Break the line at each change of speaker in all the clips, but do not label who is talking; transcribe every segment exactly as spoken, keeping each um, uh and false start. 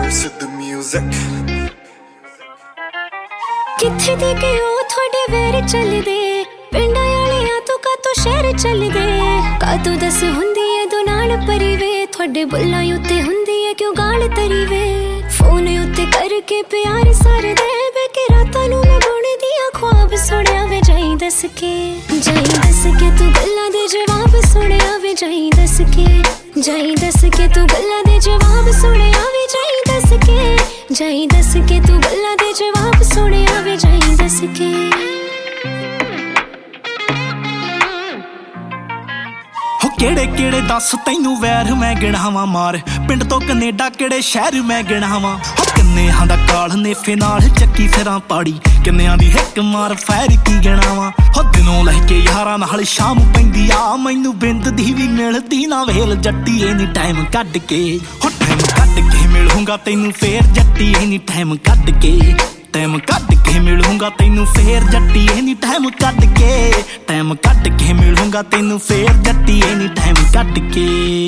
Listen the music.
किथे दे के ओ थोड़े वेर चलदे पिंडां वालियां तो कातों शहर चलदे कातों दस हुंदी है दो नाल परी वे थोड़े बुल्लां उत्ते हुंदी है क्यों गाल तरी वे फोन उत्ते करके प्यार सारे दे बेके रातां नूं मैं बुण दियां ख्वाब सुणिया वे जाई दस के जाई दस के तू गल्लां दे जवाब सुणिया वे जाई दस के जाई दस के तू गल्लां दे जवाब सुणिया वे जाई दस के जाई दस के तू गल्लां दे जवाब सुणिया वे जाई दस के
ਕਿਹੜੇ ਕਿਹੜੇ ਦੱਸ ਤੈਨੂੰ ਵੈਰ ਮੈਂ ਗਿਣਾਵਾਂ ਮਾਰ ਪਿੰਡ ਤੋਂ ਕੈਨੇਡਾ ਕਿਹੜੇ ਸ਼ਹਿਰ ਮੈਂ ਗਿਣਾਵਾਂ ਹੋ ਕਿੰਨਿਆਂ ਦਾ ਕਾਲ ਨੇਫੇ ਨਾਲ ਚੱਕੀ ਫਿਰਾਂ ਪਾੜੀ ਕਿੰਨਿਆਂ ਦੀ ਹਿੱਕ ਮਾਰ ਫੈਰ ਕੀ ਗਿਣਾਵਾਂ ਹੋ ਦਿਨੋਂ ਲੈ ਕੇ ਯਾਰਾਂ ਨਾਲ ਸ਼ਾਮ ਪੈਂਦੀ ਆ ਮੈਨੂੰ ਬਿੰਦ ਦੀ ਵੀ ਮਿਲਦੀ ਨਾ ਵੇਲ ਜੱਟੀ ਐਨੀ ਟਾਈਮ ਕੱਢ ਕੇ ਹੋ ਟਾਈਮ ਕੱਢ ਕੇ ਮਿਲੂੰਗਾ ਤੈਨੂੰ ਫੇਰ ਜੱਟੀ ਐਨੀ ਟਾਈਮ ਕੱਢ ਕੇ ਟਾਈਮ ਕੱਢ ਕੇ ਮਿਲੂੰਗਾ ਤੈਨੂੰ ਫੇਰ ਜੱਟੀ ਐਨੀ ਟਾਈਮ ਕੱਢ ਕੇ ਟਾਈਮ ਕੱਢ ਕੇ ਮਿਲੂੰਗਾ ਤੈਨੂੰ ਫੇਰ ਜੱਟੀ ਐਨੀ ਟਾਈਮ ਕੱਢ ਕੇ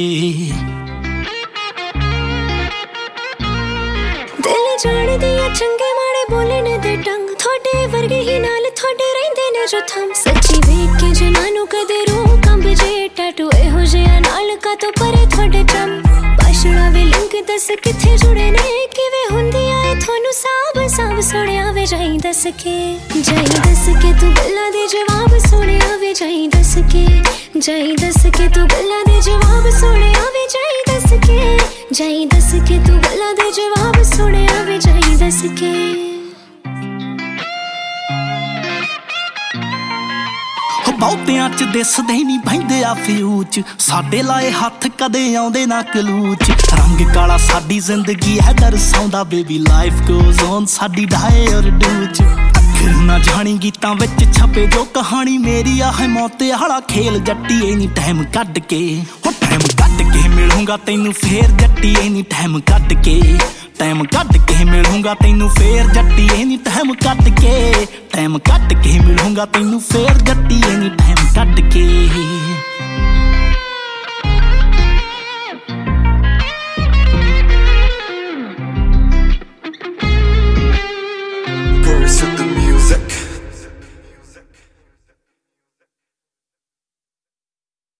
ਦਿਲ ਜਾਣਦੀ ਆ ਚੰਗੇ ਮਾੜੇ ਬੋਲਣ ਦੇ ਢੰਗ ਤੁਹਾਡੇ ਵਰਗੇ ਹੀ ਨਾਲ ਤੁਹਾਡੇ ਰਹਿੰਦੇ ਨੇ ਜੋ ਥਮ ਸੱਚੀ ਵੇਖ ਕੇ ਜਿਨ੍ਹਾਂ ਨੂੰ ਕਦੇ ਰੂਹ ਕੰਬ ਜੇ ਟੈਟੂ ਇਹੋ ਜਿਹਾ ਨਾਲ ਕਾ ਤੋਂ ਪਰੇ ਤੁਹਾਡੇ ਚੰਮ ਪਾਸ਼ਣਾ ਵੇ ਲਿੰਕ ਦੱਸ ਕਿੱਥੇ ਜੁੜੇ ਨੇ ਕਿਵੇਂ ਹੁੰਦੀ ਆਏ ਤੁਹਾਨੂੰ ਸਾਬ ਸਾਬ ਸੁਣਿਆ ਵੇ ਜਾਈ ਦੱਸ ਕੇ ਜਾਈ ਦੱਸ ਕੇ ਤੂੰ ਗੱਲਾਂ ਦੇ ਜਵਾਬ ਸੁਣਿਆ ਵੇ ਜਾਈ ਦੱਸ ਕੇ ਜਾਈ ਦੱਸ ਕੇ ਤੂੰ ਗੱਲਾਂ ਦੇ ਜਵਾਬ ਸੁਣਿਆ ਵੇ ਜਾਈ ਦੱਸ ਕੇ ਜਾਈ ਦੱਸ ਕੇ ਤੂੰ ਗੱਲਾਂ ਦੇ ਜਵਾਬ ਸੁਣਿਆ ਵੇ ਜਾਈ ਦੱਸ ਕੇ
ਬਹੁਤਿਆਂ ਚ ਦਿਸਦੇ ਨਹੀਂ ਬਹਿੰਦੇ ਆ ਫਿਊਚ ਸਾਡੇ ਲਾਏ ਹੱਥ ਕਦੇ ਆਉਂਦੇ ਨਾ ਕਲੂਚ ਰੰਗ ਕਾਲਾ ਸਾਡੀ ਜ਼ਿੰਦਗੀ ਹੈ ਦਰਸਾਉਂਦਾ ਬੇਬੀ ਲਾਈਫ ਗੋਜ਼ ਔਨ ਸਾਡੀ ਡਾਏ ਔਰ ਡੂਚ ਅੱਖਰ ਨਾ ਜਾਣੀ ਗੀਤਾਂ ਵਿੱਚ ਛਪੇ ਜੋ ਕਹਾਣੀ ਮੇਰੀ ਆ ਹੈ ਮੌਤੇ ਵਾਲਾ ਖੇਲ ਜੱਟੀ ਐਨੀ ਟਾਈਮ ਕੱਢ ਕੇ ਹੋ ਟਾਈਮ ਕੱਢ ਕੇ ਮਿਲੂੰਗਾ ਤੈਨੂੰ ਫੇਰ ਜੱਟੀ ਐਨੀ ਟਾਈਮ ਕੱਢ ਕੇ ਟਾਈਮ ਕੱਢ ਕੇ ਮਿਲੂੰਗਾ ਤੈਨੂੰ ਫੇਰ ਜੱਟੀ ਐਨੀ ਟਾਈਮ ਕੱਢ ਕੇ ਟਾਈਮ ਕੱਢ ਕੇ ਮਿਲੂੰਗਾ ਤੈਨੂੰ ਫੇਰ ਜੱਟੀ ਐਨੀ ਟਾਈਮ ਕੱਢ ਕੇ